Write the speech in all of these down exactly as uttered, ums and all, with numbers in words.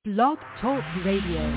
Blog Talk Radio.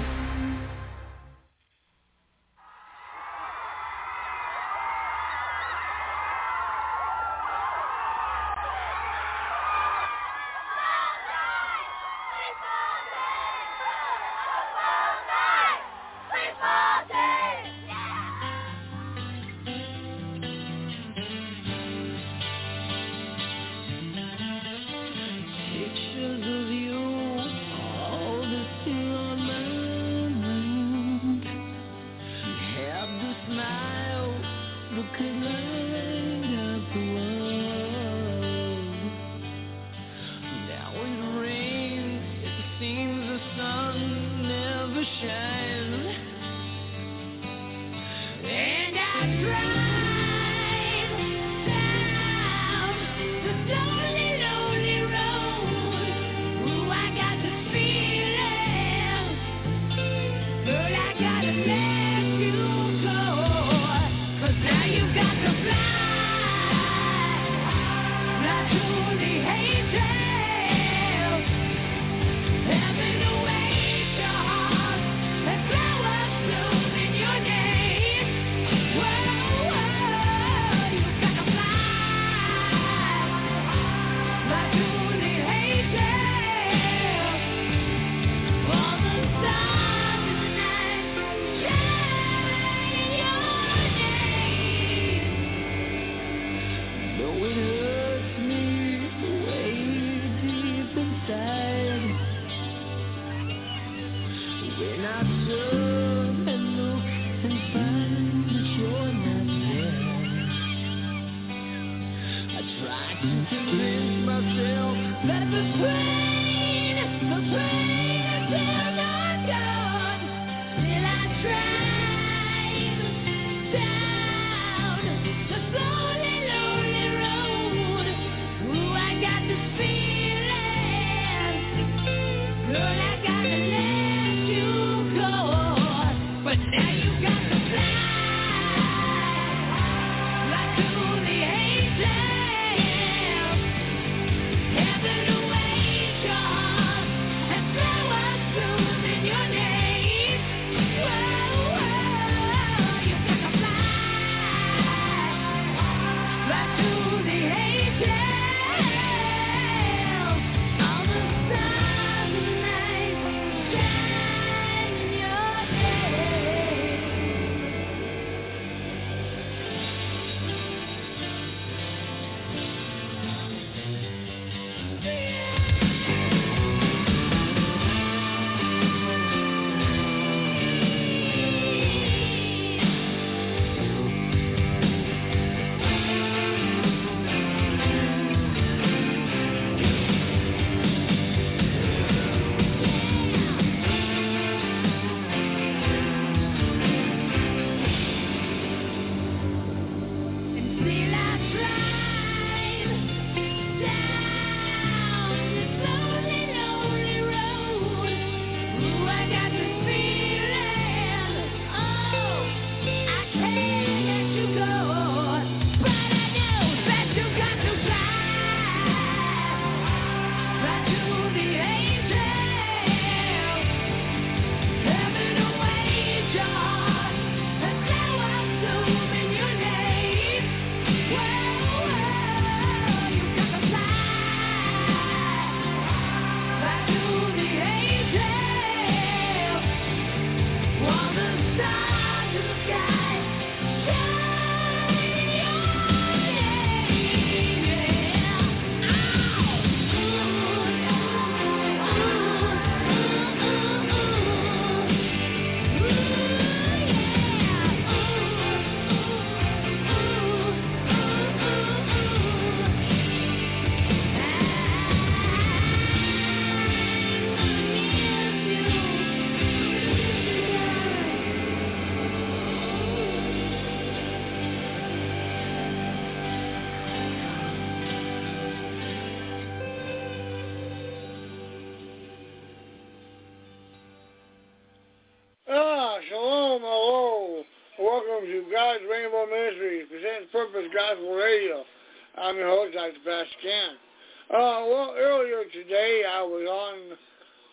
God's Rainbow Ministry, presents Purpose Gospel Radio. I'm your host, Doctor Pastor Ken. Uh, well, earlier today I was on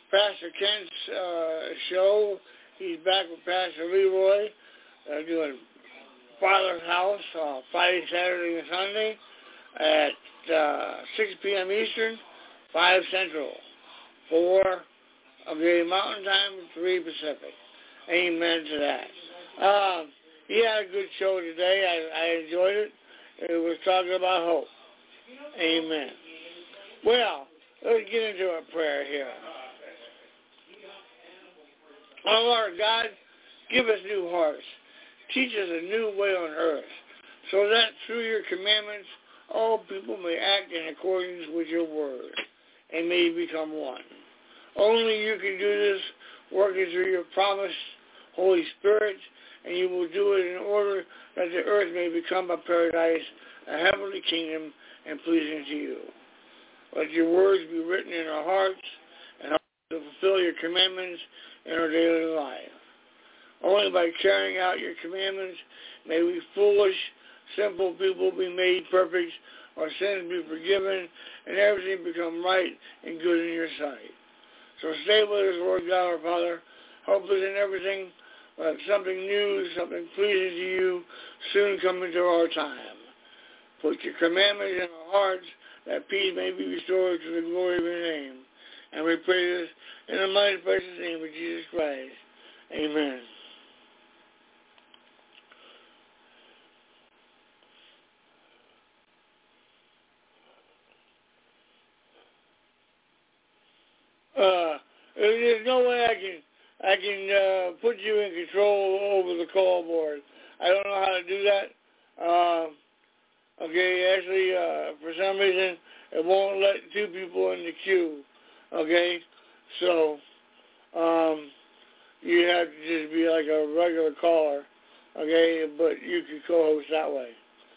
Pastor Kent's uh, show. He's back with Pastor Leroy uh, doing Father's House uh, Friday, Saturday, and Sunday at uh, six p.m. Eastern, five Central, four okay, Mountain Time, three Pacific. Amen to that. Um, he had a good show today. I, I enjoyed it. It was talking about hope. Amen. Well, let's get into a prayer here. Oh, Lord God, give us new hearts. Teach us a new way on earth, so that through your commandments all people may act in accordance with your word and may become one. Only you can do this, working through your promised Holy Spirit, and you will do it in order that the earth may become a paradise, a heavenly kingdom, and pleasing to you. Let your words be written in our hearts and help us to fulfill your commandments in our daily life. Only by carrying out your commandments may we foolish, simple people be made perfect, our sins be forgiven, and everything become right and good in your sight. So stay with us, Lord God, our Father. Help us in everything. Let something new, something pleasing to you soon come into our time. Put your commandments in our hearts, that peace may be restored to the glory of your name. And we pray this in the mighty precious name of Jesus Christ. Amen. Uh, there's no way I can I can uh, put you in control over the call board. I don't know how to do that. Uh, okay, actually, uh, for some reason, it won't let two people in the queue. Okay, so um, you have to just be like a regular caller. Okay, but you can co-host that way.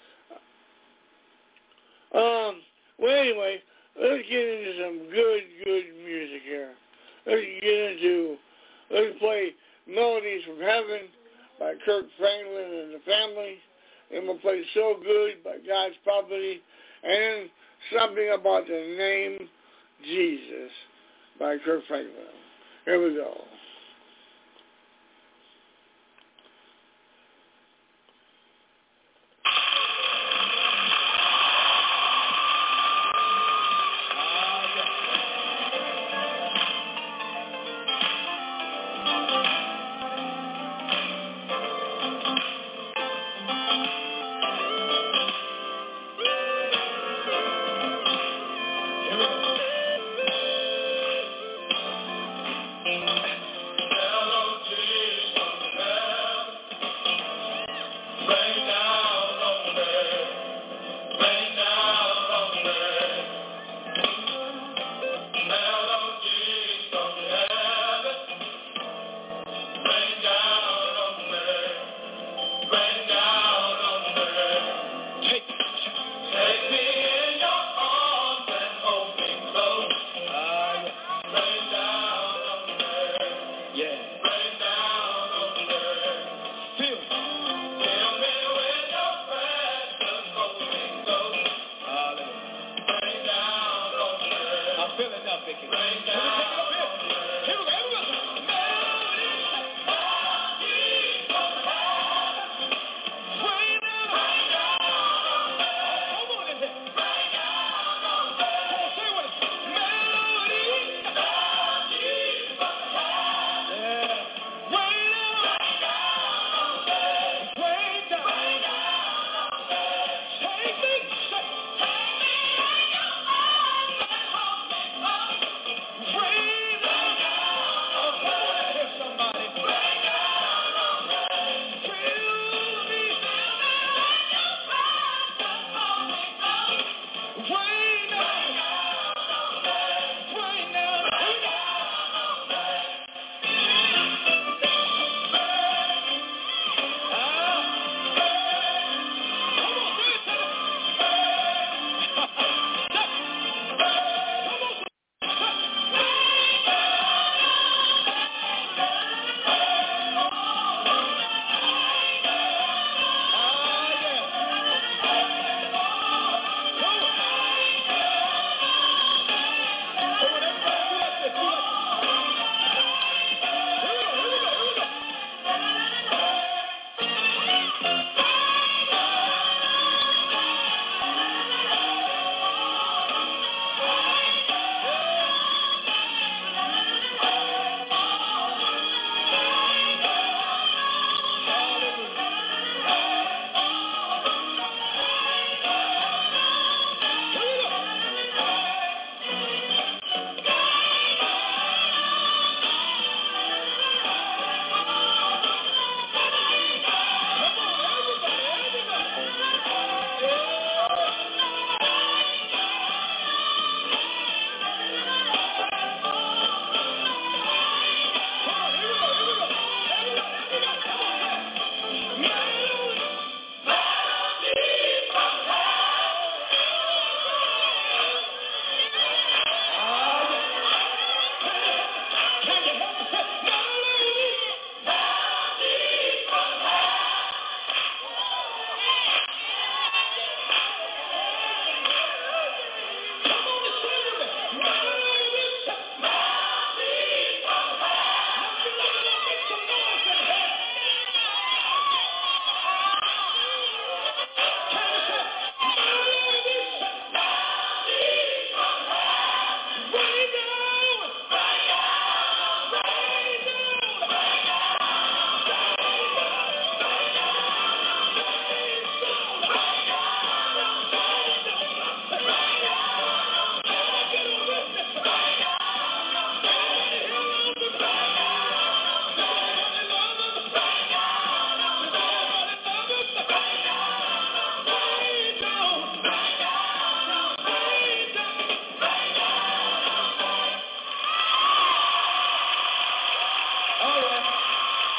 Um. Well, anyway, let's get into some good, good music here. Let's get into, let's play Melodies from Heaven by Kirk Franklin and the Family. And we'll play So Good by God's Property. And Something About the Name Jesus by Kirk Franklin. Here we go.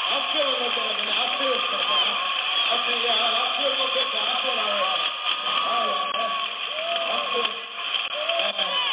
I feel a little better now. I feel better now. I feel, yeah, I feel a little bit better. I feel all right. All right. I feel, uh,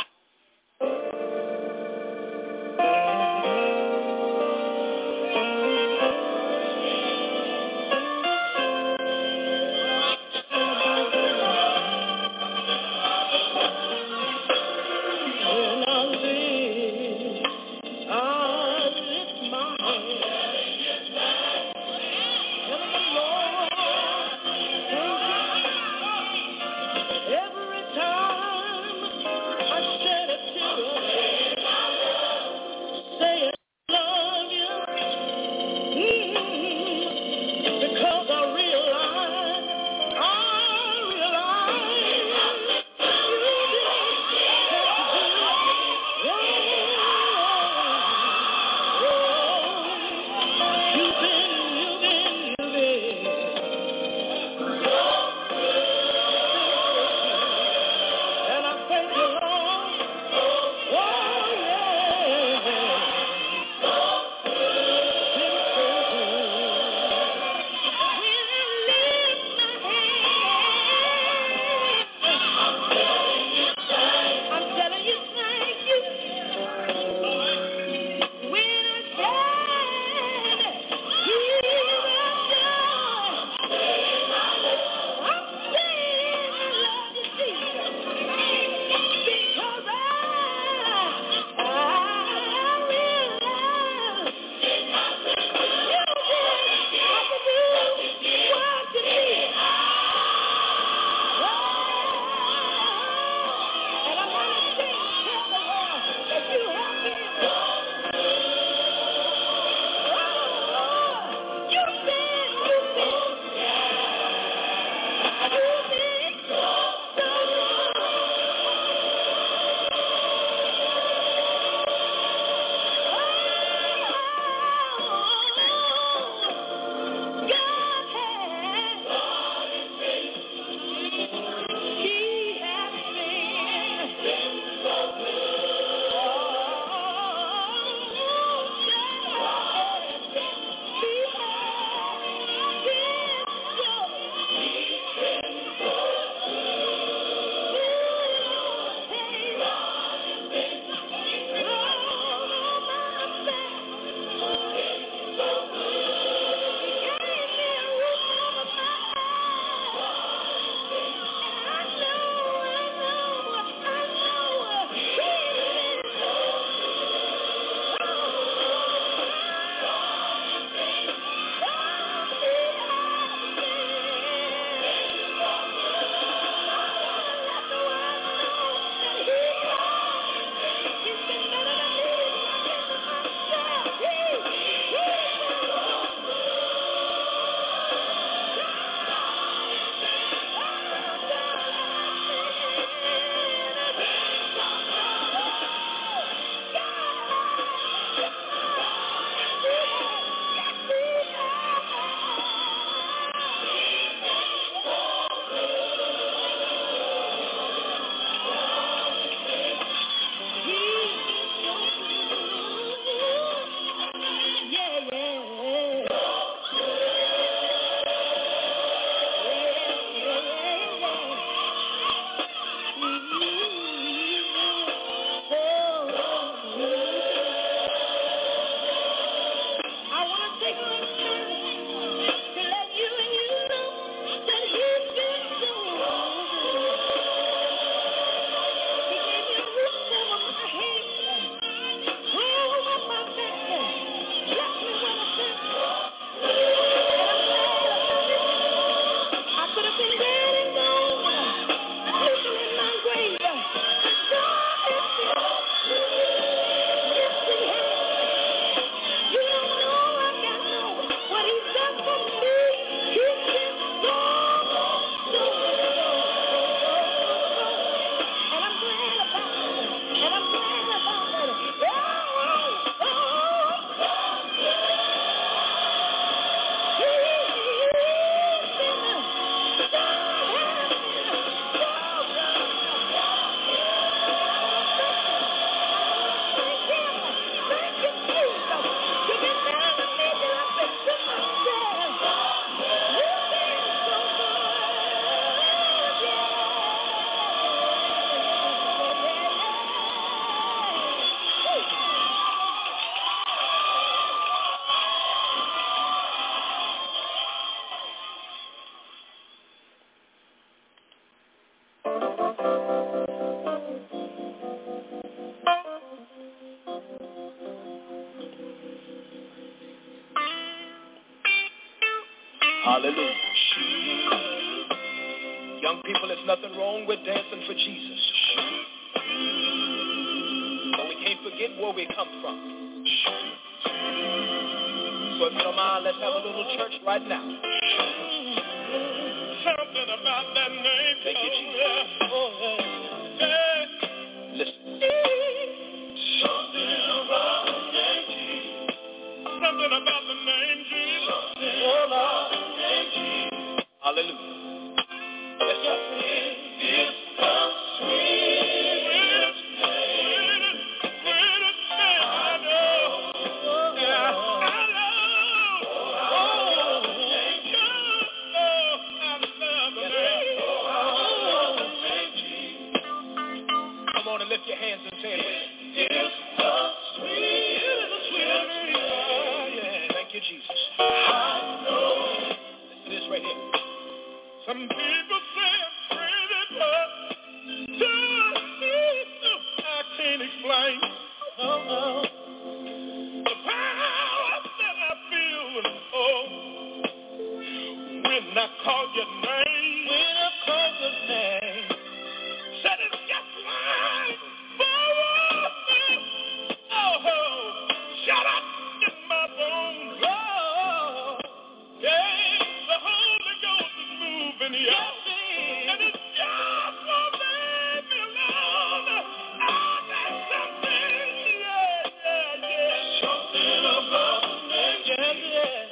Hallelujah. Young people, there's nothing wrong with dancing for Jesus. But we can't forget where we come from. So if you don't mind, let's have a little church right now. Something about that name. Thank you, Jesus. Listen. Something about the name Jesus. Something about the name Jesus. Something about the name Jesus. Hallelujah. Yes, sir. It's the sweetest, sweetest, sweetest name I know. Yeah, I love. Oh, I love the name. Come on and lift your hands and say it with me. It's the sweetest, sweetest name. Yeah, thank you, Jesus. I know. Listen to this right here. Some people say I'm crazy, but I can't explain. Oh, no. The power that I feel, oh, when I call your name. When I call your name. Said it's just mine. Oh, shut up in my bones. Oh, yeah, the Holy Ghost is moving here. Yes, and it's just won't leave me alone. Oh, there's something, yeah, yeah, yeah. Something about the name, yeah, yeah.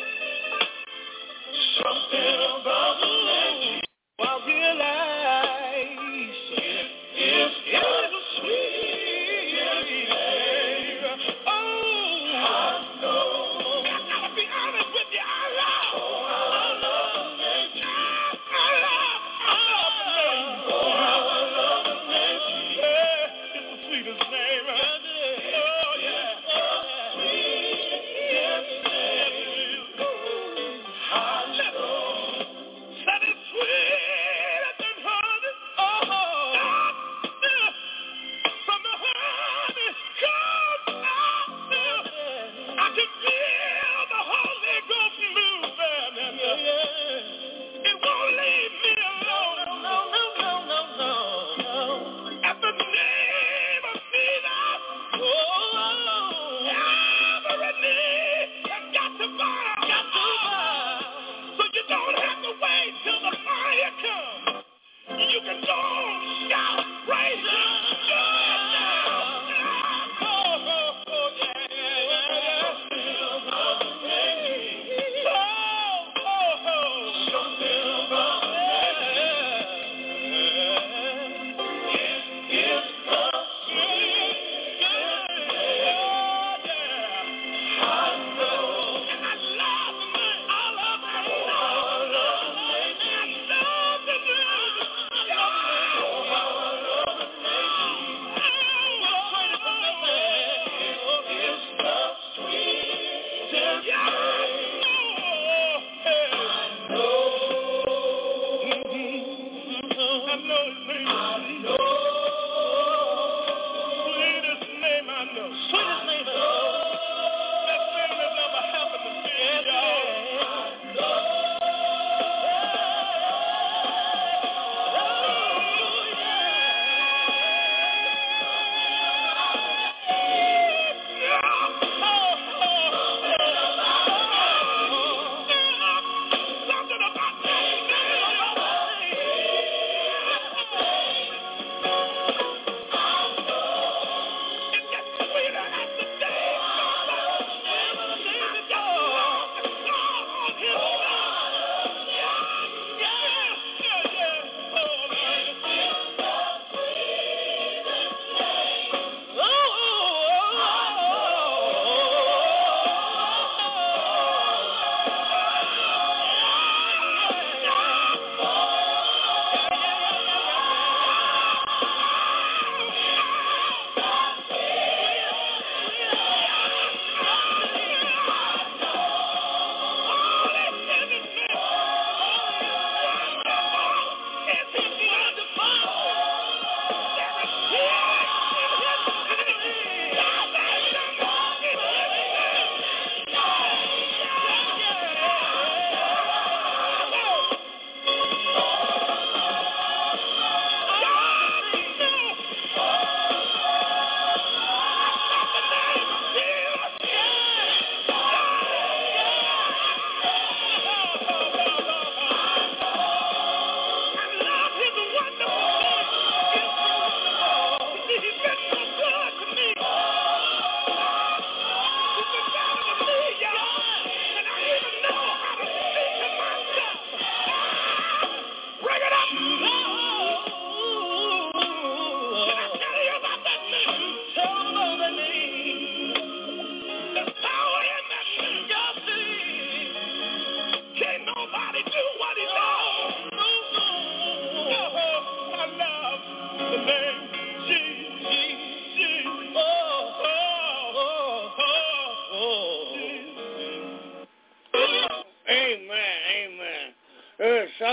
Something about the name. I realize it is the sweet name. Oh, I know. I gotta be honest with you. I love. Oh, I love the name. I love. I love the name. Oh, how I love the name. Yeah, it's the sweetest name. Oh, yeah. Sweetest name. I know. That is sweeter than honey. Oh, from the honey comes out. I can feel the Holy Ghost moving. It won't leave me alone. No, no, no, no, no, no. At the name of Jesus, oh, every knee has got to bow. Got to bow. So you don't have to wait till the fire comes. You can go on, shout, praise Him, do it now. Oh, oh, oh, yeah, yeah, yeah. Oh, oh, oh. Something about that. It's the sweet. Oh, yeah. I know. And I love the name. I love the name. I love the name. I love the name. Oh, I love the name. Oh, it's the sweetest name. Oh, I know His name. I know. Sweetest name I know. Sweetest name I know. Best thing that's ever happened to me, y'all. Oh, yeah.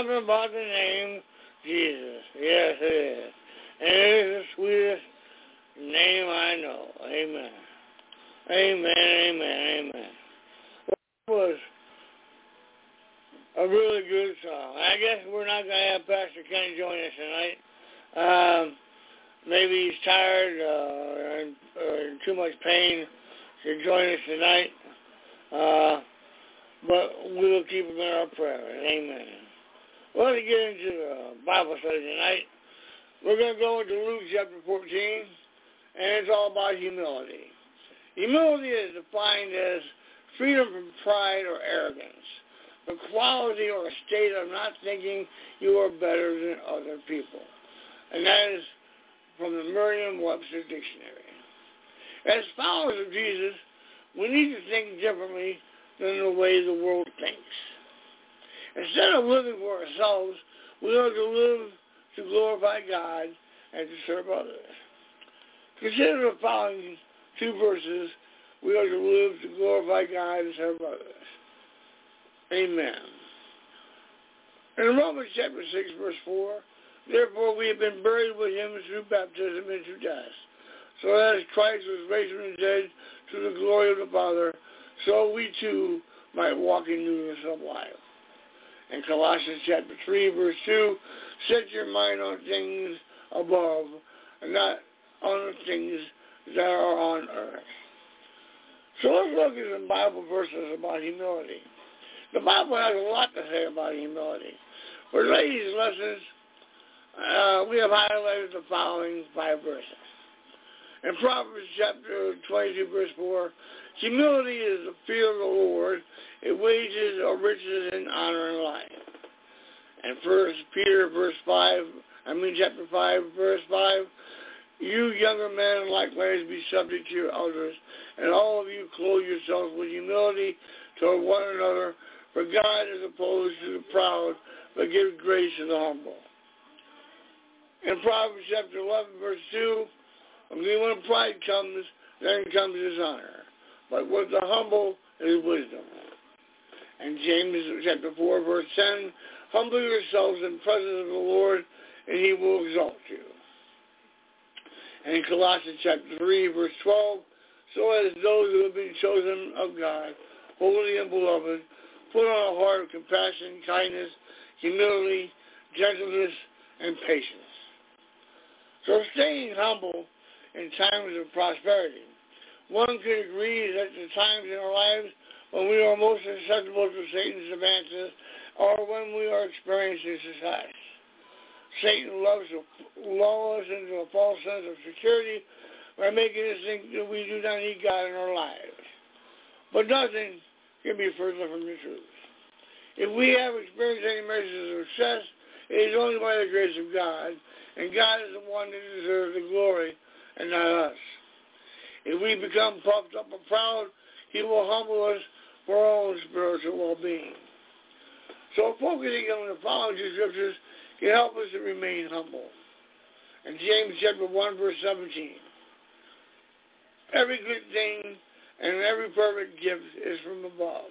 something about the name Jesus. Yes, it is. And it is the sweetest name I know. Amen. Amen, amen, amen. Well, it was a really good song. I guess we're not going to have Pastor Kenny join us tonight. Um, maybe he's tired uh, or, in, or in too much pain to join us tonight. Uh, but we will keep him in our prayers. Amen. We're going to get into the Bible study tonight. We're going to go into Luke chapter fourteen, and it's all about humility. Humility is defined as freedom from pride or arrogance, the quality or state of not thinking you are better than other people. And that is from the Merriam-Webster Dictionary. As followers of Jesus, we need to think differently than the way the world thinks. Instead of living for ourselves, we are to live to glorify God and to serve others. Consider the following two verses. We are to live to glorify God and serve others. Amen. In Romans chapter six, verse four, therefore we have been buried with him through baptism into death, so that as Christ was raised from the dead to the glory of the Father, so we too might walk in newness of life. In Colossians chapter three, verse two, set your mind on things above, and not on the things that are on earth. So let's look at some Bible verses about humility. The Bible has a lot to say about humility. For today's lessons, uh, we have highlighted the following five verses. In Proverbs chapter twenty-two, verse four, humility is the fear of the Lord. It wages or riches in honor and life. And First Peter, verse five, I mean chapter five, verse five, you younger men likewise be subject to your elders, and all of you clothe yourselves with humility toward one another, for God is opposed to the proud, but gives grace to the humble. In Proverbs chapter eleven, verse two, only when pride comes, then comes dishonor, but with the humble is wisdom. And James chapter four, verse ten, humble yourselves in the presence of the Lord, and he will exalt you. And in Colossians chapter three, verse twelve, so as those who have been chosen of God, holy and beloved, put on a heart of compassion, kindness, humility, gentleness, and patience. So staying humble in times of prosperity. One could agree that the times in our lives when we are most susceptible to Satan's advances or when we are experiencing success. Satan loves to lull us into a false sense of security by making us think that we do not need God in our lives. But nothing can be further from the truth. If we have experienced any measures of success, it is only by the grace of God, and God is the one that deserves the glory and not us. If we become puffed up and proud, he will humble us for our own spiritual well-being. So focusing on the following two scriptures can help us to remain humble. In James chapter one, verse seventeen, every good thing and every perfect gift is from above.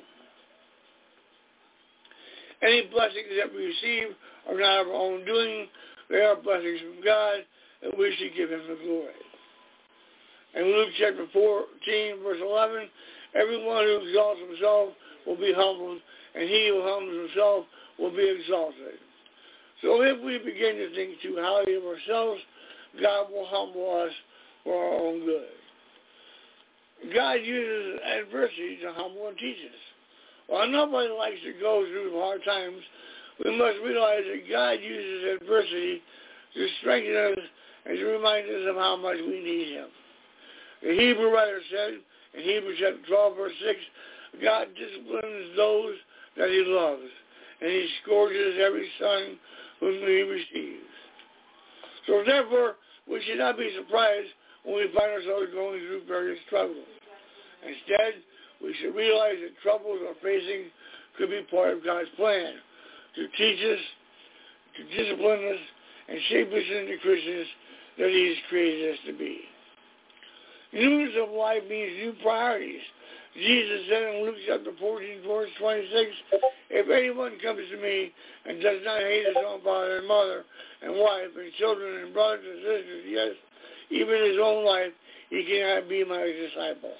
Any blessings that we receive are not of our own doing. They are blessings from God, and we should give him the glory. In Luke chapter fourteen, verse eleven, everyone who exalts himself will be humbled, and he who humbles himself will be exalted. So if we begin to think too highly of ourselves, God will humble us for our own good. God uses adversity to humble and teach us. While nobody likes to go through hard times, we must realize that God uses adversity to strengthen us and to remind us of how much we need him. The Hebrew writer said in Hebrews chapter twelve, verse six, God disciplines those that he loves, and he scourges every son whom he receives. So therefore, we should not be surprised when we find ourselves going through various struggles. Instead, we should realize that troubles we're facing could be part of God's plan to teach us, to discipline us, and shape us into Christians that he has created us to be. Newness of life means new priorities, Jesus said in Luke chapter fourteen, verse twenty-six, if anyone comes to me and does not hate his own father and mother and wife and children and brothers and sisters, yes, even his own life, he cannot be my disciple.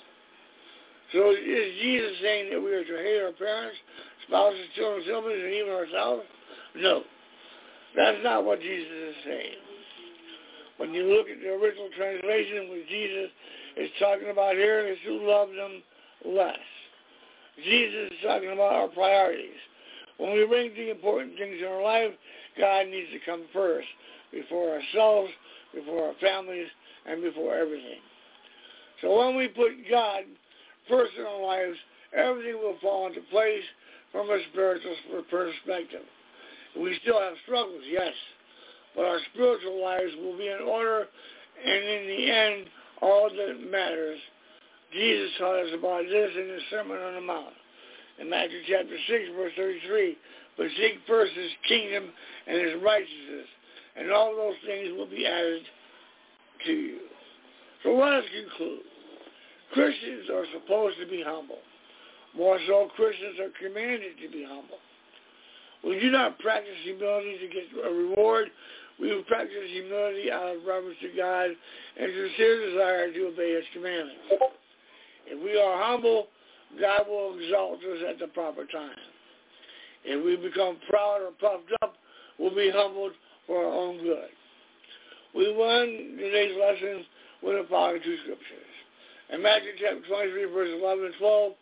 So is Jesus saying that we are to hate our parents, spouses, children, siblings, and even ourselves? No. That's not what Jesus is saying. When you look at the original translation, what Jesus is talking about here is to love them less. Jesus is talking about our priorities. When we bring the important things in our life, God needs to come first, before ourselves, before our families, and before everything. So when we put God first in our lives, everything will fall into place from a spiritual perspective. We still have struggles, yes, but our spiritual lives will be in order, and in the end, all that matters. Jesus taught us about this in his Sermon on the Mount. In Matthew chapter six, verse thirty-three, but seek first his kingdom and his righteousness, and all those things will be added to you. So let us conclude. Christians are supposed to be humble. More so, Christians are commanded to be humble. We do not practice humility to get a reward. We will practice humility out of reverence to God and sincere desire to obey his commandments. If we are humble, God will exalt us at the proper time. If we become proud or puffed up, we'll be humbled for our own good. We will end today's lesson with the following two scriptures. In Matthew chapter twenty-three, verses eleven and twelve,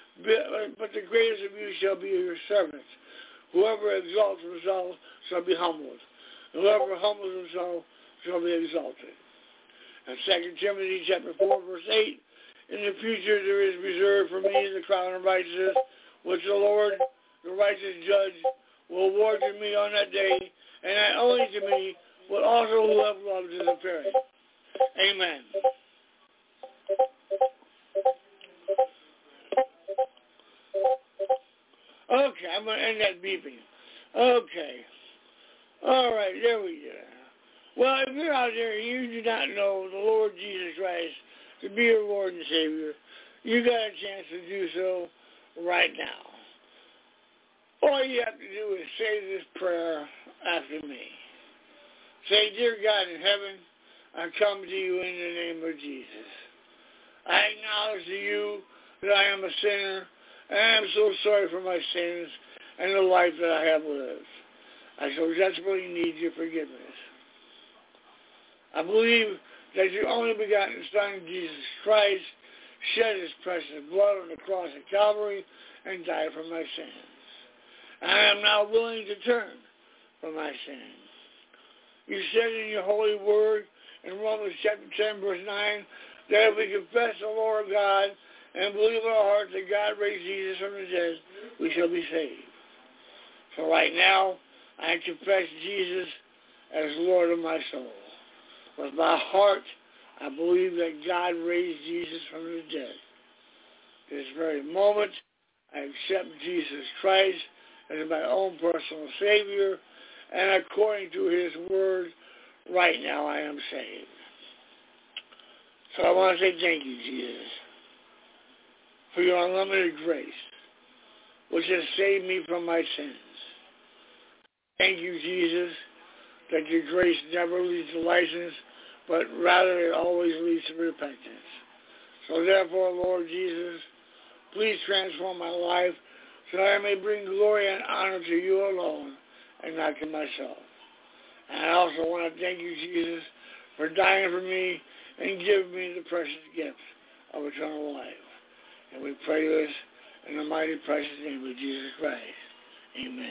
but the greatest of you shall be your servants. Whoever exalts himself shall be humbled. Whoever humbles himself shall be exalted. And Second Timothy chapter four, verse eight, in the future there is reserved for me the crown of righteousness, which the Lord, the righteous judge, will award to me on that day, and not only to me, but also who have loved his appearing. Amen. Okay, I'm going to end that beeping. Okay. All right, there we go. Well, if you're out there and you do not know the Lord Jesus Christ to be your Lord and Savior, you got a chance to do so right now. All you have to do is say this prayer after me. Say, dear God in heaven, I come to you in the name of Jesus. I acknowledge to you that I am a sinner, and I am so sorry for my sins and the life that I have lived. I so desperately need your forgiveness. I believe that your only begotten Son, Jesus Christ, shed his precious blood on the cross of Calvary and died for my sins. I am now willing to turn from my sins. You said in your holy word in Romans chapter ten, verse nine, that if we confess the Lord God and believe in our hearts that God raised Jesus from the dead, we shall be saved. So right now, I confess Jesus as Lord of my soul. With my heart, I believe that God raised Jesus from the dead. This very moment, I accept Jesus Christ as my own personal Savior, and according to his word, right now I am saved. So I want to say thank you, Jesus, for your unlimited grace, which has saved me from my sins. Thank you, Jesus, that your grace never leads to license, but rather it always leads to repentance. So therefore, Lord Jesus, please transform my life so that I may bring glory and honor to you alone and not to myself. And I also want to thank you, Jesus, for dying for me and giving me the precious gift of eternal life. And we pray this in the mighty precious name of Jesus Christ. Amen.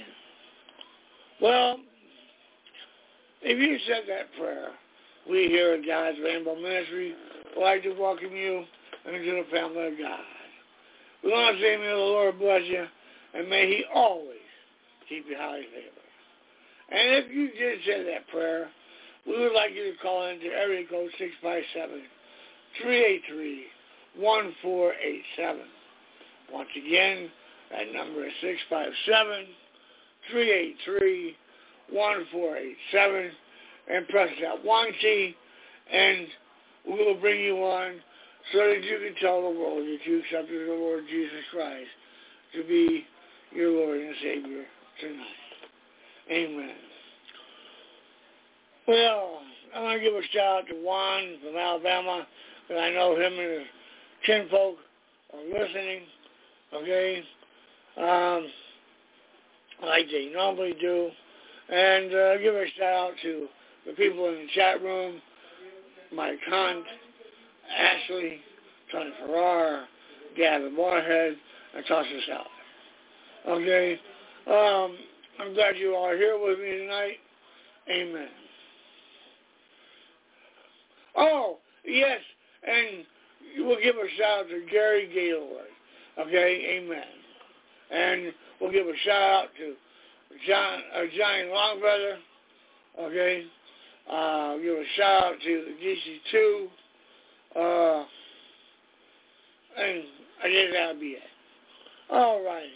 Well, if you said that prayer, we here at God's Rainbow Ministry would like to welcome you into the family of God. We want to say, may the Lord bless you, and may he always keep you highly favored. And if you did say that prayer, we would like you to call into area code six five seven, three eight three, one four eight seven. Once again, that number is six five seven, three eight three, one four eight seven, and press that one key, and we will bring you on so that you can tell the world that you accepted the Lord Jesus Christ to be your Lord and Savior tonight. Amen. Well, I want to give a shout out to Juan from Alabama, because I know him and his kinfolk are listening, okay, um, like they normally do. And uh, give a shout out to the people in the chat room, Mike Hunt, Ashley, Tony Farrar, Gavin Moorhead, and Tasha South. Okay? Um, I'm glad you all are here with me tonight. Amen. Oh, yes, and we'll give a shout out to Gary Gaylord. Okay? Amen. And we'll give a shout out to John, uh, Johnny Longbrother. Okay? Uh, give a shout out to D C two. Uh, and I guess that'll be it. All righty.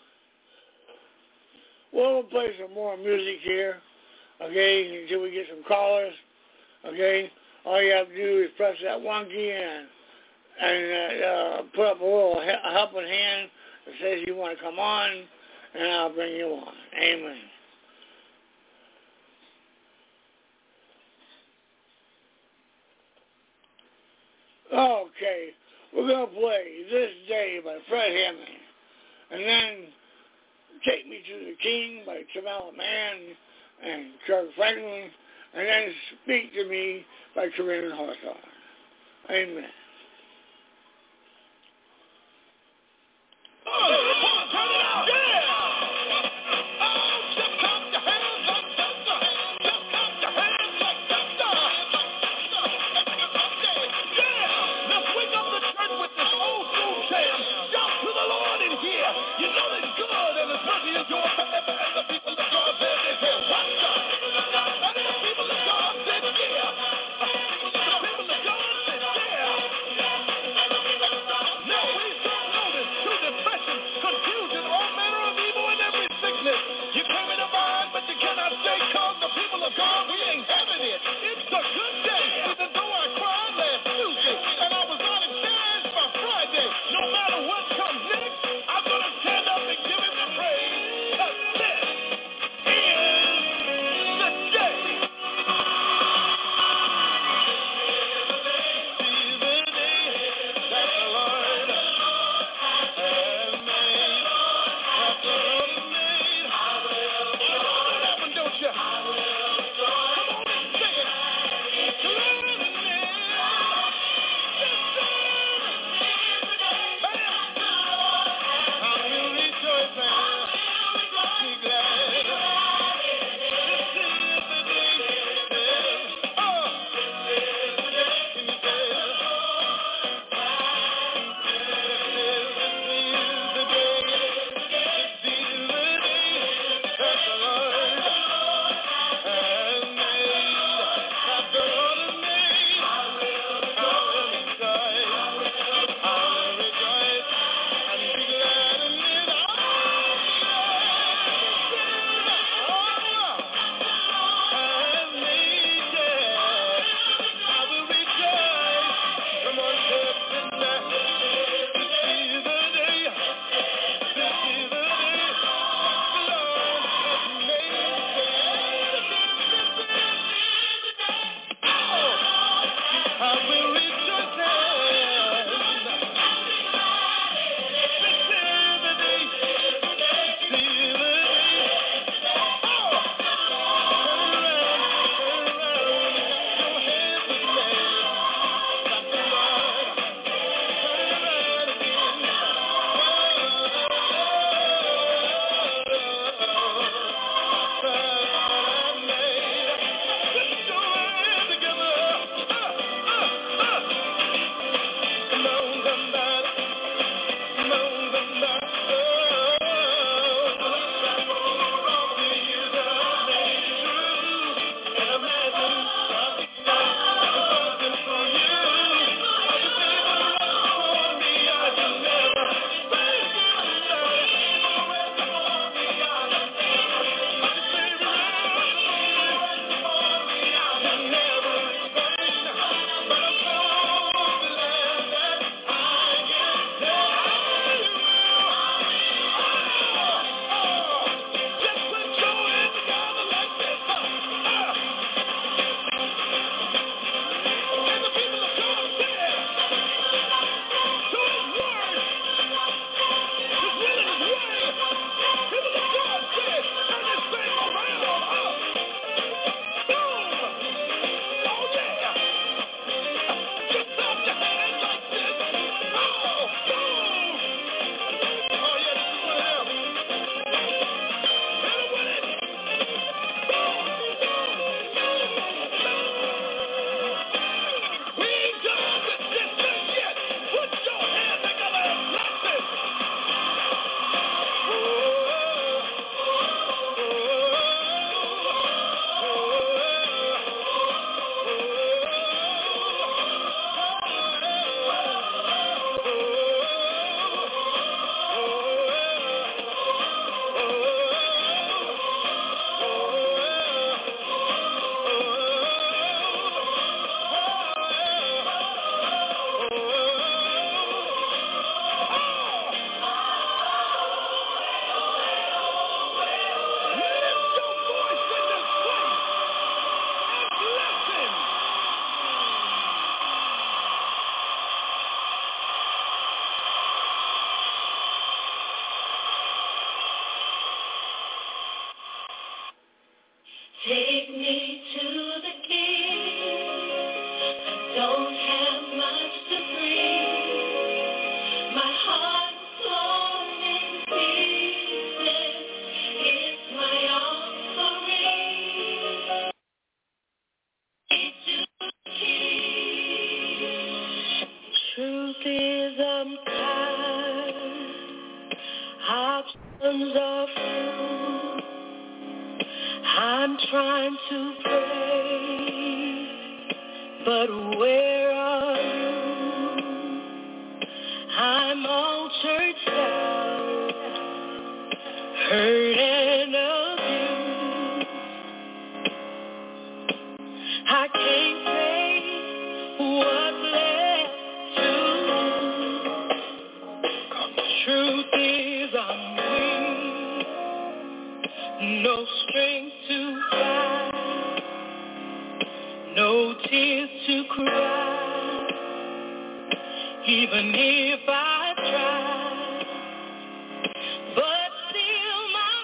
Well, we'll play some more music here, okay, until we get some callers, okay? All you have to do is press that one key and, and uh, put up a little he- helping hand that says you want to come on, and I'll bring you on. Amen. Okay, we're going to play This Day by Fred Hammond, and then Take Me to the King by Tamela Mann and Kirk Franklin, and then Speak to Me by Corinne Hawthorne. Amen. People of God said, yeah. People of God said, yeah. options are few. I'm trying to pray, but where are you? I'm all churched out, hurt and abused. I can't say what's left to do. Truth is I'm weak, no strength to fight, no tears to cry. Even if I try, but still my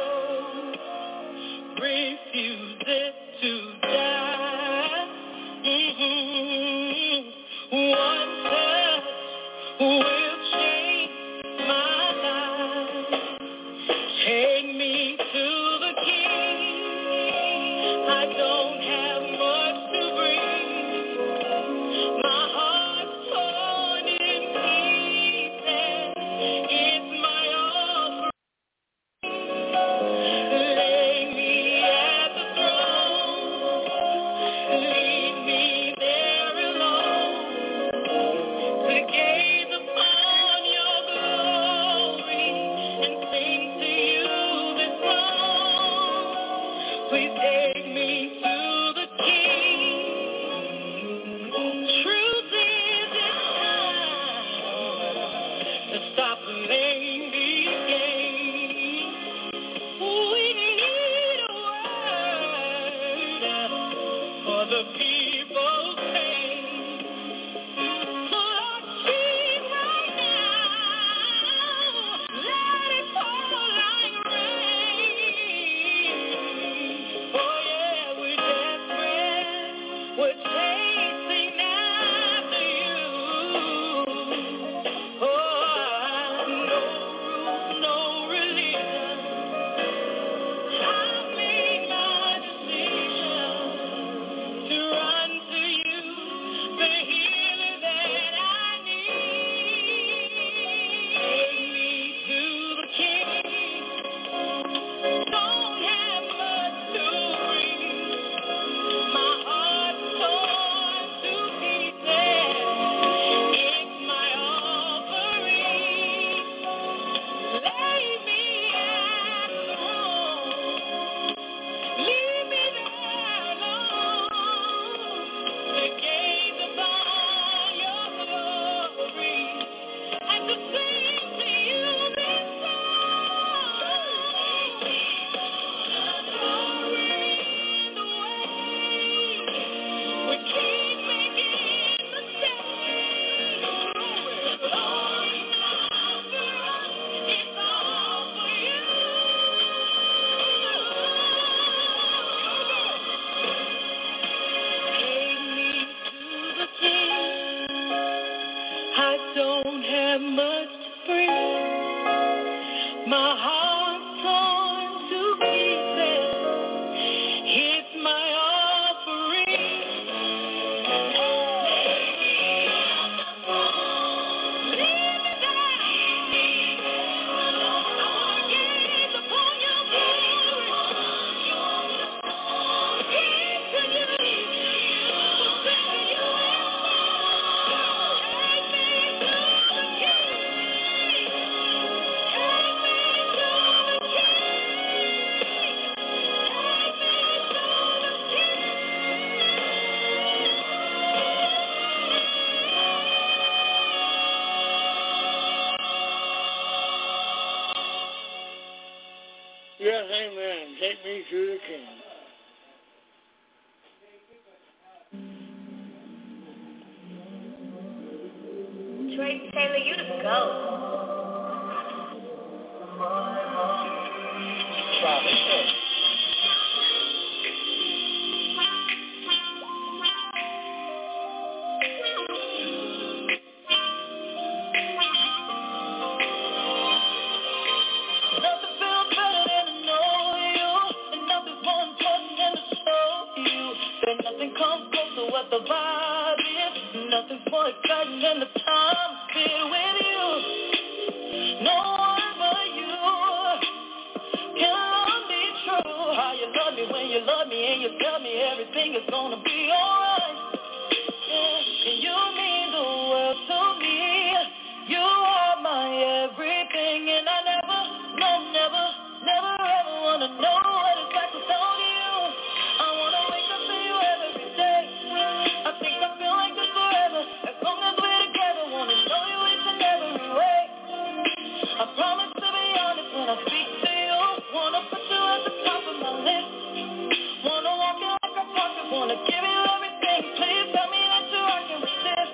soul refuses to die. Mm-hmm. One touch will change my life. Take me to the King. I don't have much to bring. My heart's torn in pieces. It's my offering. Lay me at the throne. Leave me there alone to gaze upon your glory and sing to you this song. Please take me to the King. Truth is, it's time to stop playing these games. We need a word for the people's pain. Lord, speak right now. Let it fall like rain. Oh yeah, we're desperate. We're chasing after you. Oh, no room, no religion. I've made my decision to run to you, the healer that I need. Take me to the King. Don't have much to bring. My heart's torn to pieces. It's my offering. Lay me at the throne. Leave me there alone to gaze upon your glory and to sing to you this song. Sorry in the way we keep making mistakes. All enough for us, it's all for you. Take me to the King. I don't have much to bring. My heart's torn to pieces. It's my offering. Leave me there. I wanna gaze upon your glory. Give to you. Sing to you. Take me to the King. Take me to the King. Take me to the King. Yes, amen. Take me to the King. Trace Taylor, you the GOAT. Nothing feels better than to know you, and nothing more important than to show you that nothing comes close to what the vibe is. Nothing's more exciting than the time spent with you. No one but you. you love me and you tell me everything is gonna be alright. Yeah, and you mean the world to me. You are my everything, and I never, no, never, never ever wanna know what it's like without you. I wanna wake up to you every day. I think I feel like this forever, as long as we're together. Wanna know you each and every way. I promise to be honest when I speak to you. Wanna put you at the top of my list. Wanna walk you like a prophet. Wanna give you everything. Please tell me that you I can resist.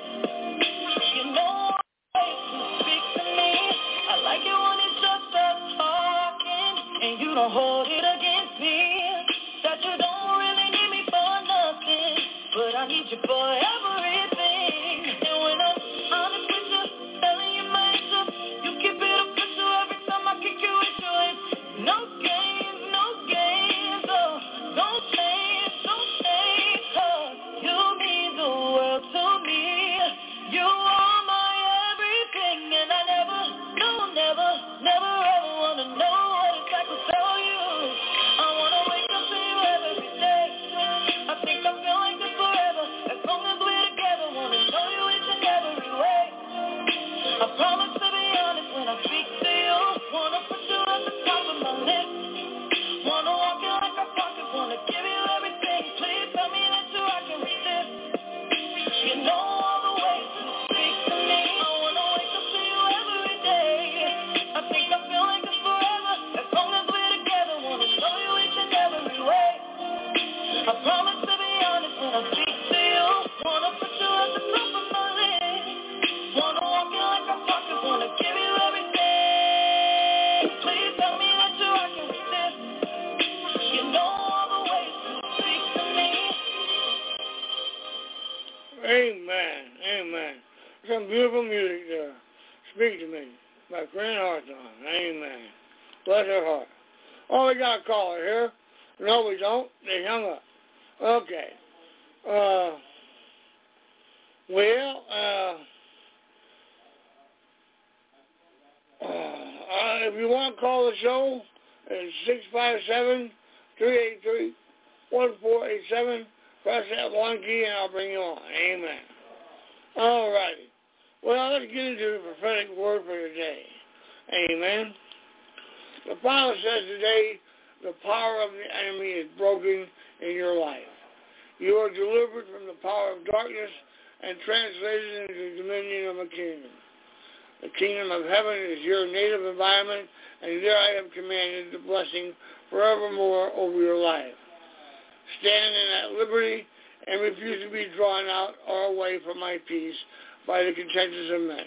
You know I to speak to me. I like it when it's just us talking, and you don't hold it against me. That you don't really need me for nothing, but I need you for everything. And when I'm honest with you, telling you my issue, you keep it official every time I kick you with you. It's no games, no games, oh, don't change, don't change, cause you mean the world to me. You are my everything, and I never, no, never, never ever wanna know what it's like without you. I wanna wake up to you every day. I think I feel like this forever, as long as we're together. Wanna know you each and every way. I promise to be honest when I speak to you. Wanna put you at the top of my list. Wanna walk you like a prophet. Wanna give you everything. Please tell me that you I can resist. You know all the ways to speak to me. I wanna wake up to you every day. I think I feel like it's forever, as long as we're together. Wanna know you each and every way. I promise to be honest when I speak to you. Wanna put you at the top of my list. Wanna walk you like a prophet. Wanna give you everything. Please tell me that you I can resist. You know all the ways to speak to me. Amen. Amen. Some beautiful music there. Speak to me. By Corinne Hawthorne. Amen. Bless her heart. Oh, we got a caller here. No, we don't. They hung up. Okay. Uh, well, uh, uh, uh, if you want to call the show, it's six five seven, three eight three, one four eight seven. Press that one key and I'll bring you on. Amen. All righty. Well, let's get into the prophetic word for today. Amen. The Bible says today the power of the enemy is broken in your life. You are delivered from the power of darkness and translated into the dominion of a kingdom. The kingdom of heaven is your native environment, and there I have commanded the blessing forevermore over your life. Stand in that liberty and refuse to be drawn out or away from my peace by the contentions of men.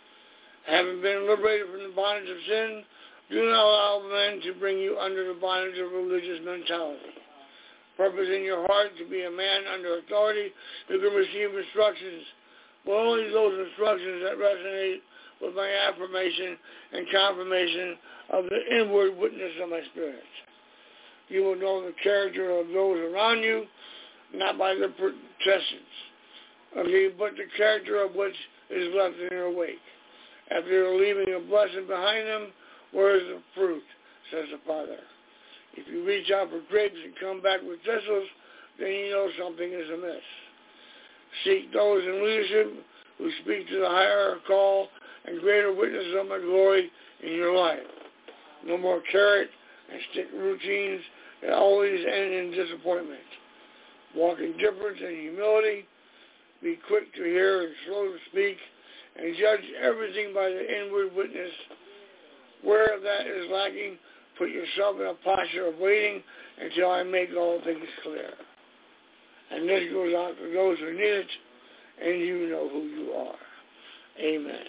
Having been liberated from the bondage of sin, do not allow men to bring you under the bondage of religious mentality. Purpose in your heart to be a man under authority who can receive instructions, but only those instructions that resonate with my affirmation and confirmation of the inward witness of my spirit. You will know the character of those around you, not by their pretensions, okay, but the character of which is left in their wake. After they're leaving a blessing behind them, where is the fruit, says the Father. If you reach out for grapes and come back with thistles, then you know something is amiss. Seek those in leadership who speak to the higher call and greater witness of my glory in your life. No more carrot and stick routines that always end in disappointment. Walk in difference and humility. Be quick to hear and slow to speak, and judge everything by the inward witness. Where that is lacking, put yourself in a posture of waiting until I make all things clear. And this goes out to those who need it, and you know who you are. Amen.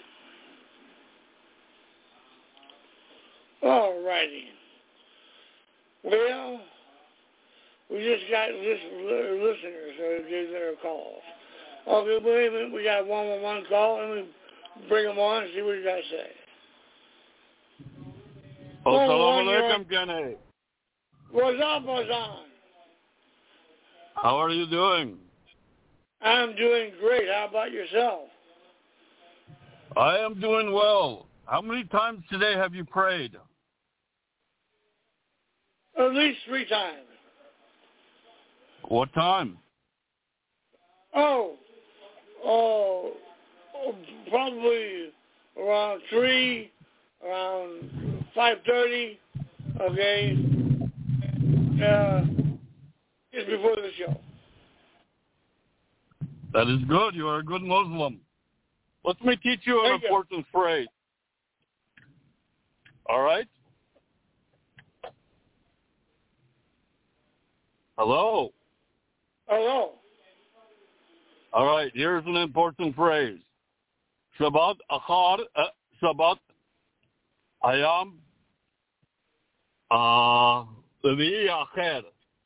All righty. Well, we just got listen, listeners who did their calls. Okay, wait a minute. We got one on one call, and we bring them on and see what you got to say. Assalamu alaikum, Kenny. What's up, Azan? How are you doing? I'm doing great. How about yourself? I am doing well. How many times today have you prayed? At least three times. What time? Oh, oh, oh, probably around three, around five thirty. Okay, uh, just before the show. That is good. You are a good Muslim. Let me teach you an Thank you. important phrase. All right? Hello? Hello. All right, here's an important phrase. Shabbat Achar, uh, Shabbat Ayam uh, Levi Acher.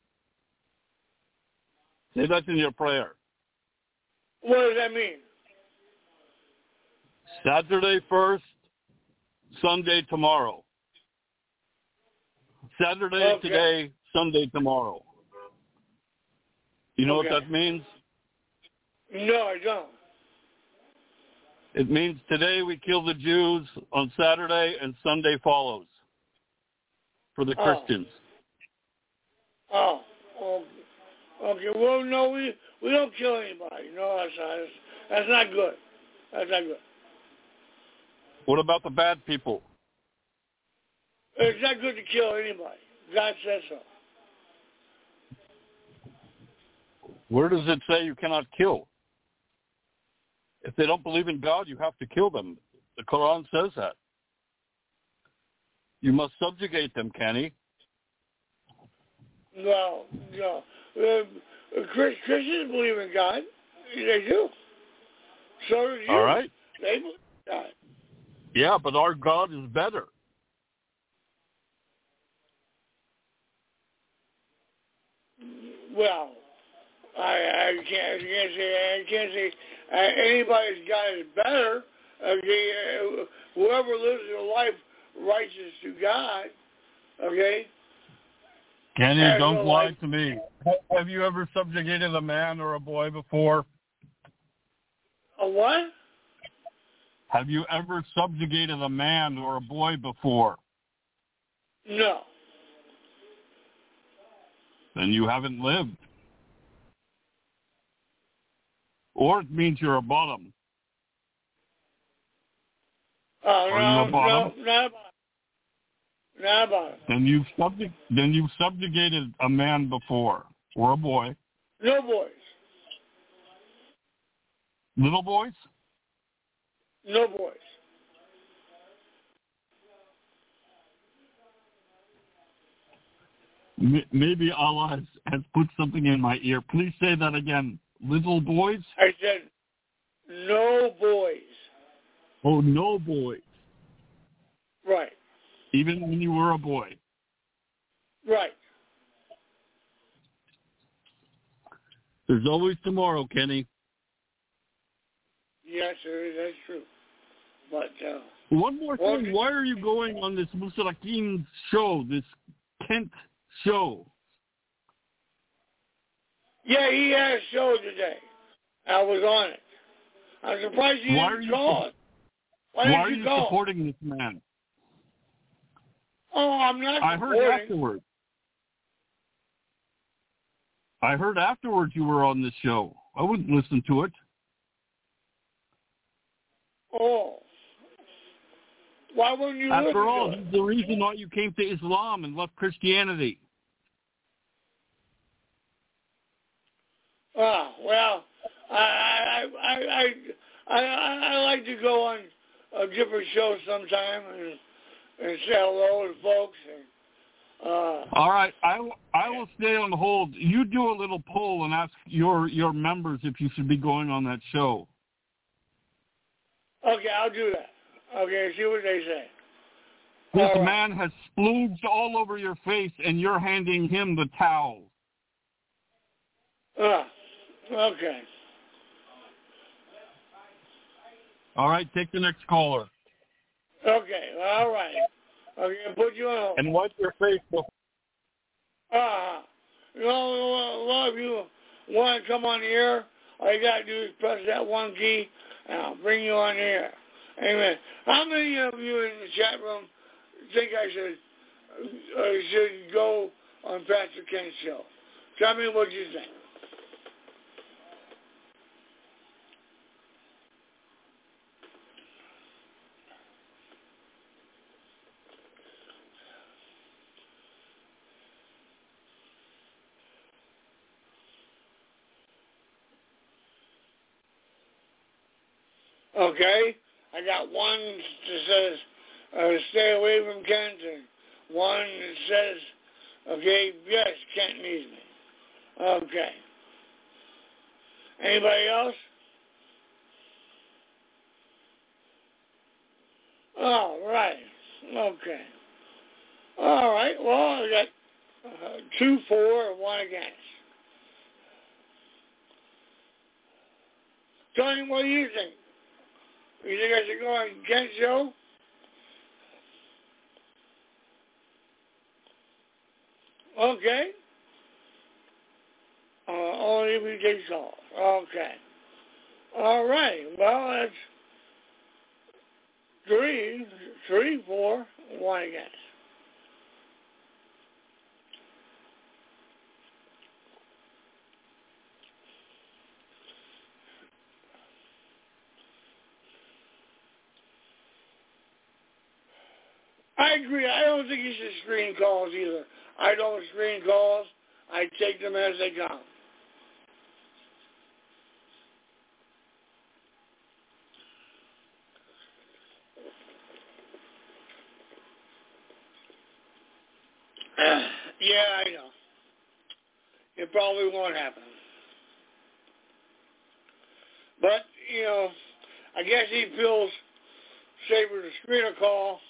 Say that in your prayer. What does that mean? Saturday first, Sunday tomorrow. Saturday Okay. today, Sunday tomorrow. You know Okay. what that means? No, I don't. It means today we kill the Jews, on Saturday, and Sunday follows for the Oh. Christians. Oh, okay. Okay. Well, no, we we don't kill anybody. No, that's not. That's, that's not good. That's not good. What about the bad people? It's not good to kill anybody. God says so. Where does it say you cannot kill? If they don't believe in God, you have to kill them. The Quran says that. You must subjugate them, Kenny. No, no. Uh, Christians believe in God. They do. So do you. All right. They believe in God. Yeah, but our God is better. Well, I, I can't, I can't say I can't say uh, anybody's God is better. Okay, uh, whoever lives their life righteous to God. Okay. Kenny, Has don't no lie life. to me. Have you ever subjugated a man or a boy before? A what? Have you ever subjugated a man or a boy before? No. Then you haven't lived. Or it means you're a bottom. Oh, Are no, you a bottom? no, not about it. Not about it. Then you've subjug- then you've subjugated a man before, or a boy. No boys. Little boys? No boys. M- maybe Allah has, has put something in my ear. Please say that again. Little boys? I said no boys. Oh, no boys. Right. Even when you were a boy. Right. There's always tomorrow, Kenny. Yes, sir, that's true. But uh, One more well, thing. Why are you going on this Musarakin show, this Kent show? yeah, he had a show today. I was on it. I'm surprised you Why didn't are you call su- it. Why, Why didn't are you you call? supporting this man? Oh, I'm not I heard supporting. afterwards. I heard afterwards you were on this show. I wouldn't listen to it. Oh. Why wouldn't you listen After all, to it? he's the reason why you came to Islam and left Christianity. Ah, well, I I I I I, I, I like to go on a different show sometime and and say hello to folks. And, uh, All right, I, will- I will stay on hold. You do a little poll and ask your, your members if you should be going on that show. okay, I'll do that. Okay, see what they say. This All right. man has splooged all over your face, and you're handing him the towel. Ah, okay. All right, take the next caller. Okay, all right. Okay, put you on hold. And wipe your face before. Ah, you know, well, if you want to come on the air, all you got to do is press that one key, and I'll bring you on the air. Amen. How many of you in the chat room think I should uh, should go on Pastor Ken's show? Tell me what you think. Okay, I got one that says, uh, stay away from Kent, and one that says, okay, yes, Kent needs me. Okay. Anybody else? All right. Okay. All right. Well, I got uh, two for and one against. Tony, what do you think? You think I should go against Joe? Okay. Uh, only if we take calls. Okay. All right. Well, that's three, three, four, one against. I agree. I don't think you should screen calls either. I don't screen calls. I take them as they come. Uh, yeah, I know. It probably won't happen. But, you know, I guess he feels safer to screen a call.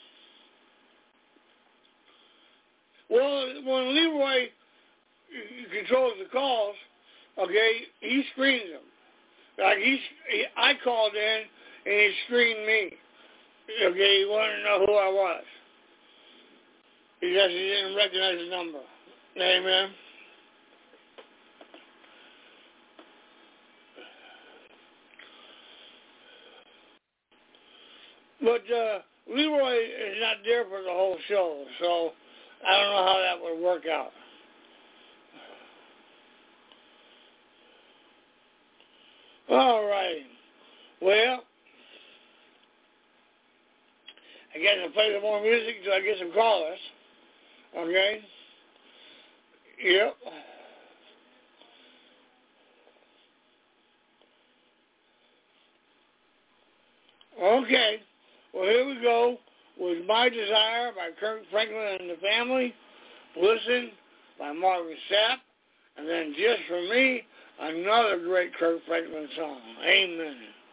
Well, when Leroy controls the calls, okay, he screens them. Like he's, he, I called in and he screened me. Okay, he wanted to know who I was. Because he didn't recognize the number. Amen. But uh, Leroy is not there for the whole show, so I don't know how that would work out. All right. Well, I guess I'll play some more music until I get some callers. Okay? Yep. Okay. Well, here we go with My Desire by Kirk Franklin and the Family. Listen by Marvin Sapp. And then Just For Me, another great Kirk Franklin song. Amen.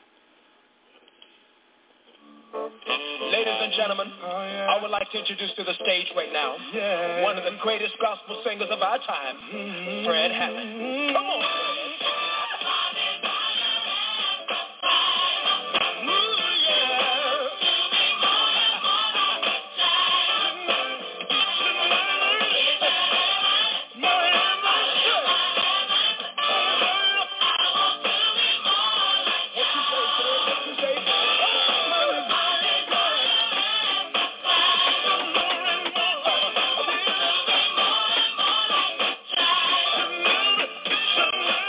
Ladies and gentlemen, oh, yeah. I would like to introduce to the stage right now yeah. one of the greatest gospel singers of our time, mm-hmm. Fred Hammond. Come on, Fred. Somebody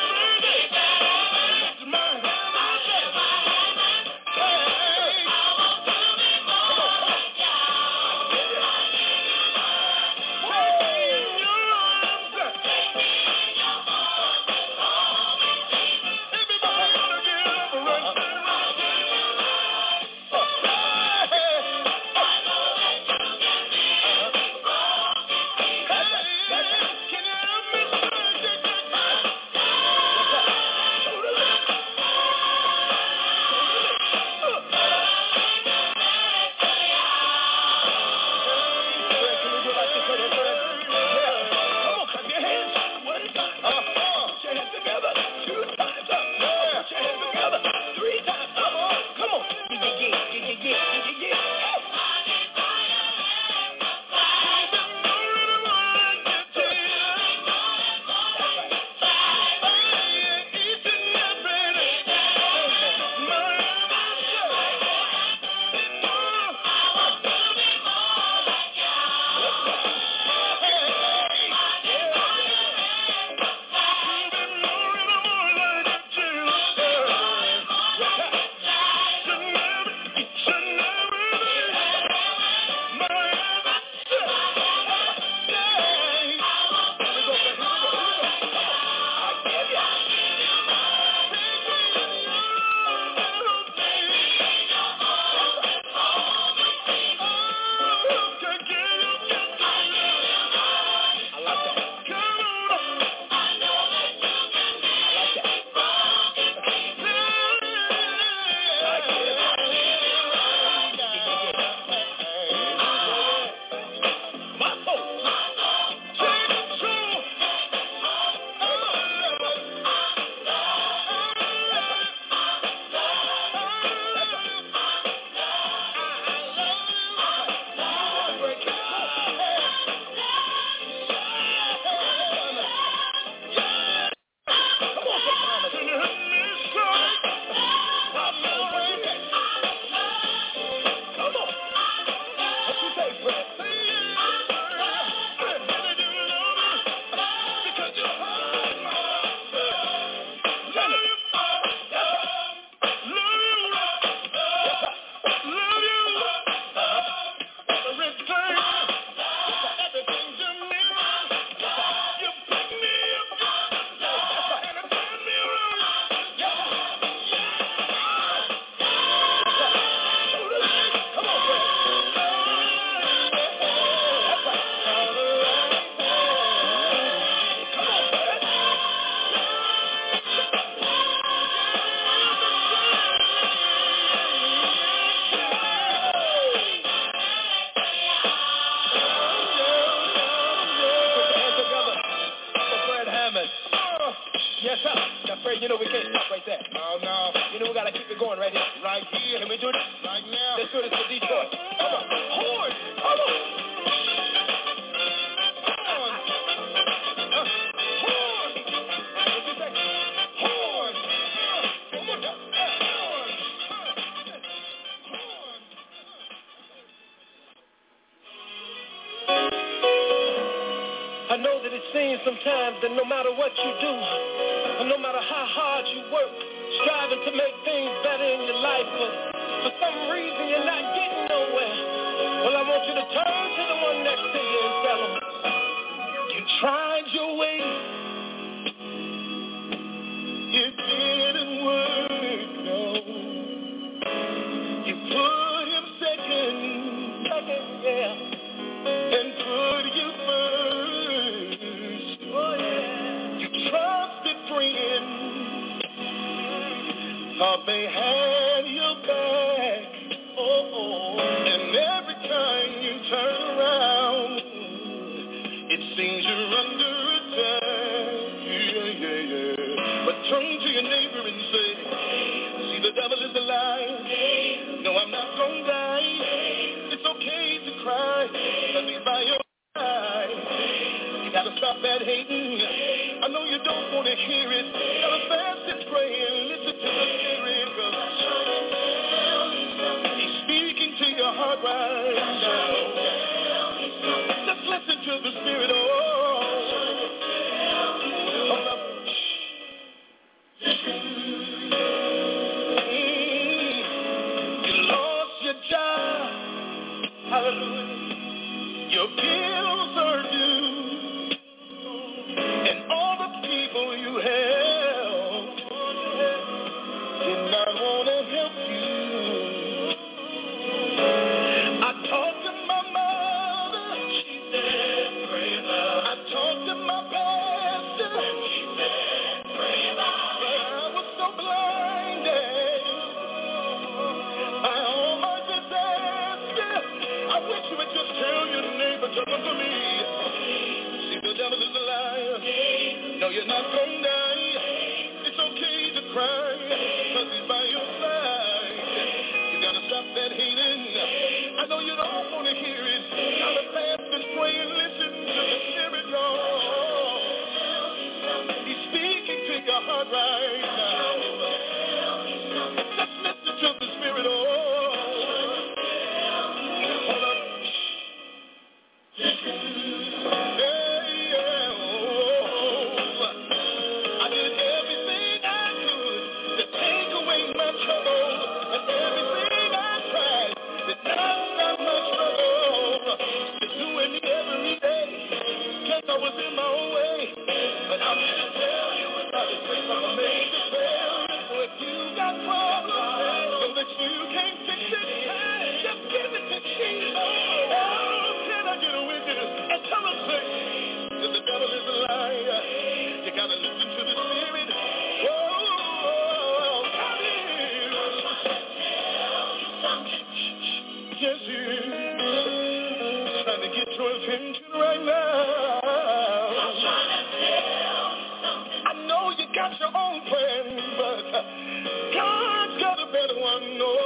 pray, you know we can't stop right there. No, no. You know we gotta keep it going right here. Right here. Can we do this? Right now. Let's do this for Detroit. Come on. Horn. Come on. Horn. Uh, horn. What you say? Horn. Uh, one more time. Uh, horn. Horn. I know that it seems sometimes that no matter what you do, and no matter how hard you work, striving to make things better in your life, but for some reason you're not getting nowhere. Well, I want you to turn to the one next to you and tell them, you tried your way, it didn't work, no. You put him second, second, yeah, and put you first. Oh, yeah. You trusted friends, thought they had your back. Oh, oh. And every time you turn around, it seems you're under attack. Yeah, yeah, yeah. But turn to your neighbor and say, see, the devil is a lie. No, I'm not gonna die. It's okay to cry, let me by your side. You gotta stop that hating. I know you don't want to hear it. You gotta fast and pray and listen to the Spirit, 'cause He's speaking to your heart right now. Just listen to the Spirit. Oh, hold up. Mm. You lost your job. Hallelujah. Your bills are due, and all the people you helped did not want to help you. I talked to my mother, she said, pray about. I talked to my pastor, he said, pray about. But I was so blinded by all my disaster. I wish you would just tell your neighbor, come to me. See, the devil is a liar. No, you're not gonna die. It's okay to cry, 'cause he's by your side. You gotta stop that hating. I know you don't want to hear it. Gotta fast and pray and listen to the Spirit, Lord. He's speaking to your heart right now. Just listen to the Spirit, Lord. Hold up. Listen. Yeah, yeah, oh. I did everything I could to take away my trouble, and everything I tried did not stop my struggle. You're doing it every day. Guess I was in my own way, but I'm here to tell you about the grace of a major failure. So if you got problems, know that you can't fix it. Just give it to Jesus. Oh, can I get a witness and tell them, say, that the devil is a liar. You gotta listen to the Spirit. Whoa, come in. Yes, he is. Trying to get your attention right now. I know you got your own plan, but God's got a better one. No.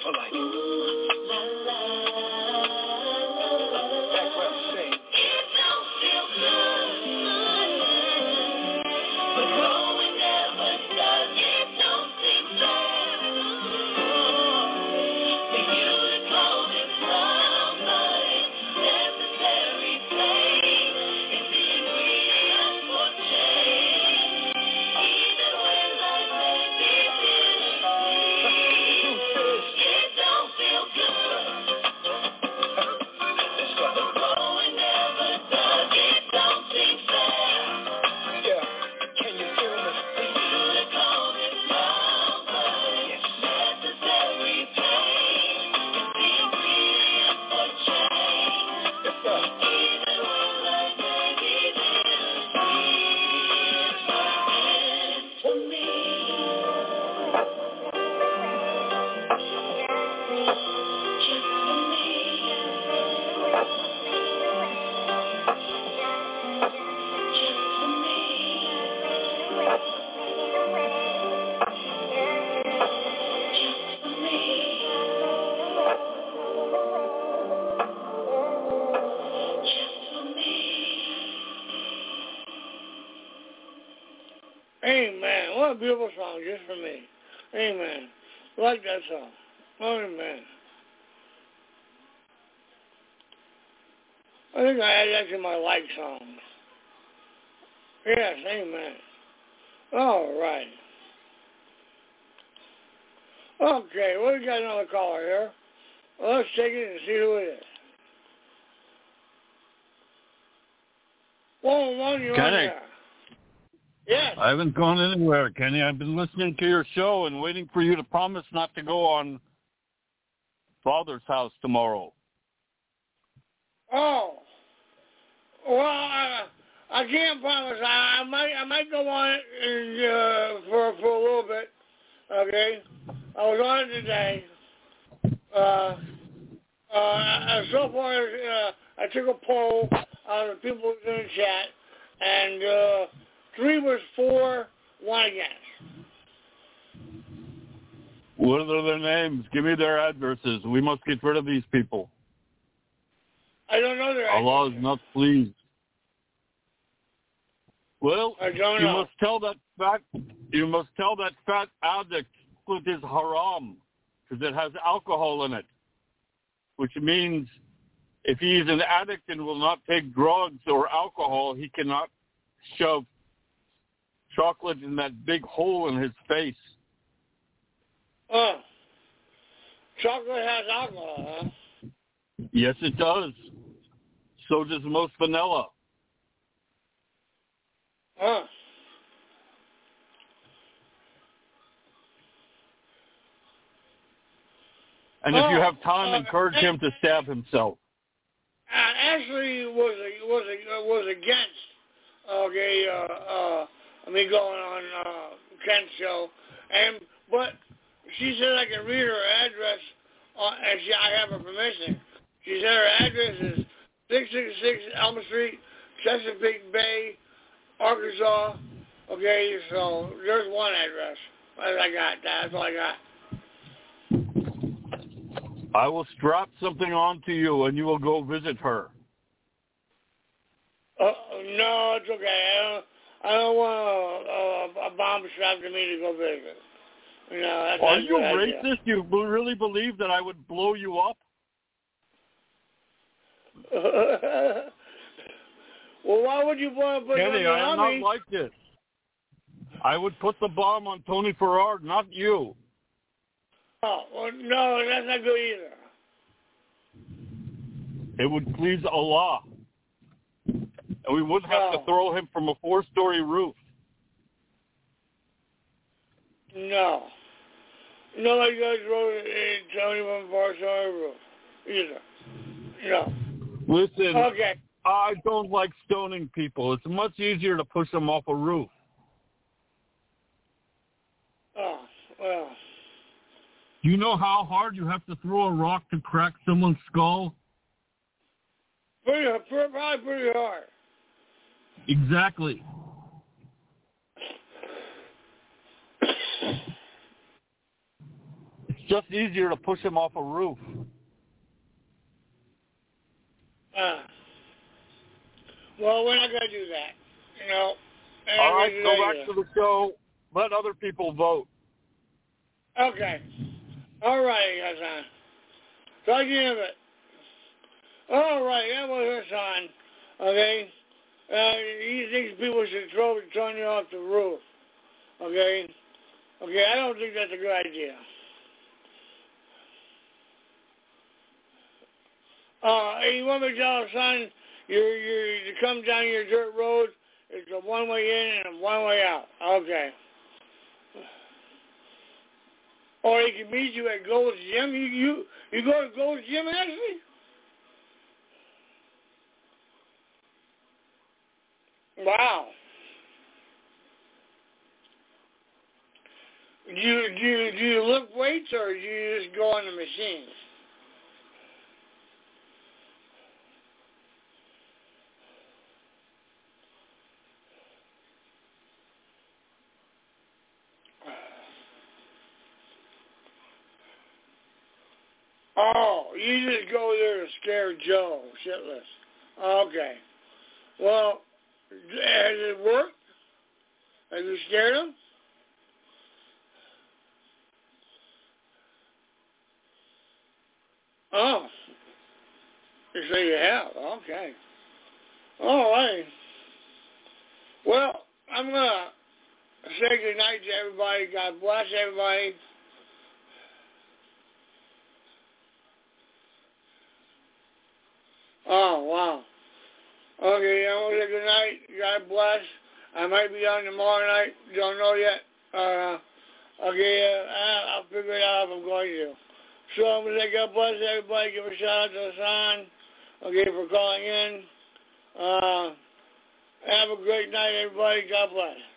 for life. Back where I'm saying. It don't feel good. But growing never does. It don't seem fair. For you to call it love, but it's necessary pain. It's the ingredient for change. Even when life may be bittersweet, it don't feel good. But growing never does. It don't seem fair. Yeah, can you feel me? For you to call it love, but it's necessary pain. It's the ingredient for change. Yes, sir. Even when life may be bittersweet, it's worth it for me. Just for me. Just for me. Just for me. Just for me. Amen. What a beautiful song, just for me. Amen. I like that song. Amen. I think I add that to my like songs. Yes, amen. All right. Okay, well, we got another caller here. Well, let's take it and see who it is. One, one, you're on Kenny. there. Yes. I haven't gone anywhere, Kenny. I've been listening to your show and waiting for you to promise not to go on Father's house tomorrow. Oh. Well, I, I can't promise. I, I might I might go on it and, uh, for for a little bit. Okay. I was on it today. Uh, uh, so far, uh, I took a poll on the people in the chat, and uh, three was for, one against. What are their names? Give me their addresses. We must get rid of these people. I don't know their Allah is not pleased. Well, I don't you know. must tell that fat. You must tell that fat addict it is haram because it has alcohol in it, which means if he is an addict and will not take drugs or alcohol, he cannot shove chocolate in that big hole in his face. Oh, chocolate has alcohol, huh? Yes, it does. So does most vanilla. Huh. And if you Oh, have time, uh, encourage him to stab himself. Uh, Ashley was was was against okay uh, uh, me going on uh, Kent's show, and but she said I can read her address, uh, and she, I have her permission. She said her address is six six six Elm Street, Chesapeake Bay, Arkansas. Okay, so there's one address. What I got? That's all I got. I will strap something onto you, and you will go visit her. Uh, no, it's okay. I don't. I don't want a, a, a bomb strapped to me to go visit. You know, that's Are not a you good idea. racist? You b- really believe that I would blow you up? Well, why would you want to put Kenny, something I am on not me? like this. I would put the bomb on Tony Farrar, not you. Oh, well, no, that's not good either. It would please Allah. And we wouldn't have No. to throw him from a four-story roof. No. Nobody goes road in Tony from Barcelona roof either. No. Listen, Okay. I don't like stoning people. It's much easier to push them off a roof. Oh, well. Do you know how hard you have to throw a rock to crack someone's skull? Pretty, probably pretty hard. Exactly. just easier to push him off a roof. Uh, well, we're not going to do that. You know. All right, go back to the show. Let other people vote. Okay. All right, Hassan. So give it. All right, that was Hassan. Okay. Uh, he thinks people should throw turn you off the roof. Okay. Okay, I don't think that's a good idea. Uh, you want me to tell Hassan, you you you come down your dirt road, it's a one way in and a one way out. Okay. Or he can meet you at Gold's Gym. You you you go to Gold's Gym actually? Wow. Do you do you, do you lift weights or do you just go on the machines? Oh, you just go there to scare Joe shitless. Okay. Well, has it worked? Have you scared him? Oh. You say you have. Okay. All right. Well, I'm going to say good night to everybody. God bless everybody. Oh, wow. Okay, I'm going to say good night. God bless. I might be on tomorrow night. Don't know yet. Uh, okay, uh, I'll figure it out if I'm going to. So I'm going to say God bless everybody. Give a shout out to Hassan. Okay, for calling in. Uh, have a great night, everybody. God bless.